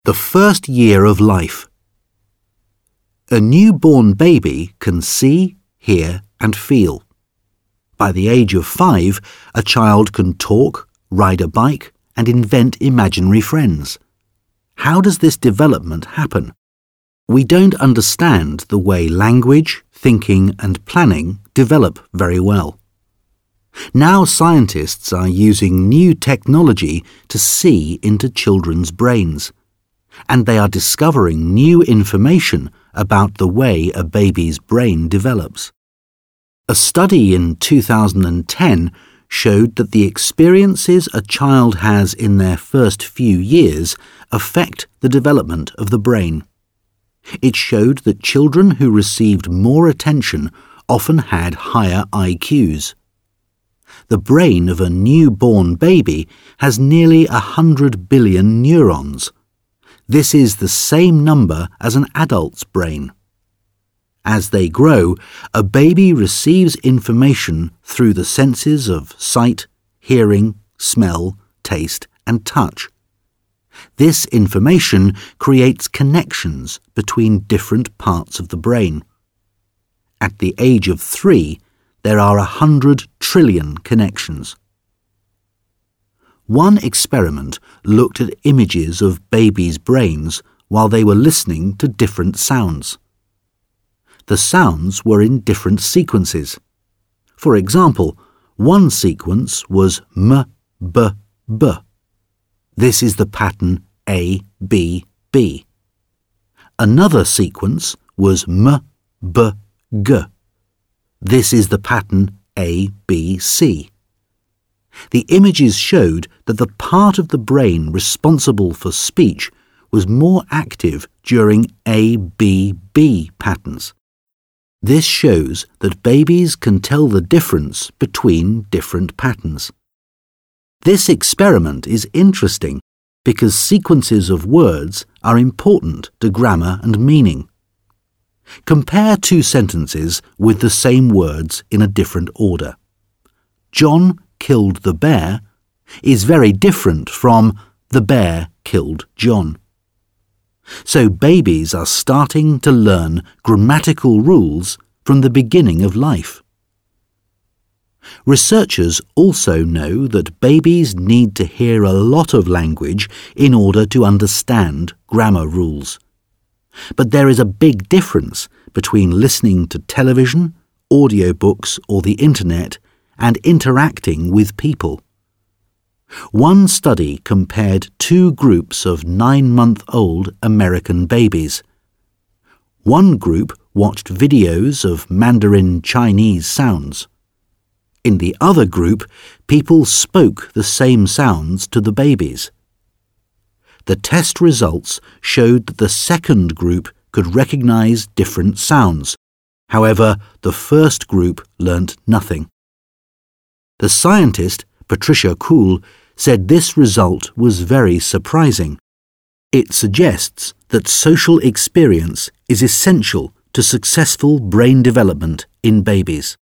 The first year of life. A newborn baby can see, hear and feel. By the age of 5, a child can talk, ride a bike and invent imaginary friends. How does this development happen? We don't understand the way language, thinking and planning develop very well. Now scientists are using new technology to see into children's brains. And they are discovering new information about the way a baby's brain develops. A study in 2010 showed that the experiences a child has in their first few years affect the development of the brain. It showed that children who received more attention often had higher IQs. The brain of a newborn baby has nearly 100 billion neurons. This is the same number as an adult's brain. As they grow, a baby receives information through the senses of sight, hearing, smell, taste, and touch. This information creates connections between different parts of the brain. At the age of 3, there are 100 trillion connections. One experiment looked at images of babies' brains while they were listening to different sounds. The sounds were in different sequences. For example, one sequence was m, b, b. This is the pattern A, B, B. Another sequence was m, b, g. This is the pattern A, B, C. The images showed that the part of the brain responsible for speech was more active during A-B-B patterns. This shows that babies can tell the difference between different patterns. This experiment is interesting because sequences of words are important to grammar and meaning. Compare two sentences with the same words in a different order. John killed the bear is very different from the bear killed John. So babies are starting to learn grammatical rules from the beginning of life. Researchers also know that babies need to hear a lot of language in order to understand grammar rules. But there is a big difference between listening to television, audiobooks or the internet and interacting with people. One study compared 2 groups of 9-month-old American babies. One group watched videos of Mandarin Chinese sounds. In the other group, people spoke the same sounds to the babies. The test results showed that the second group could recognize different sounds. However, the first group learnt nothing. The scientist, Patricia Kuhl, said this result was very surprising. It suggests that social experience is essential to successful brain development in babies.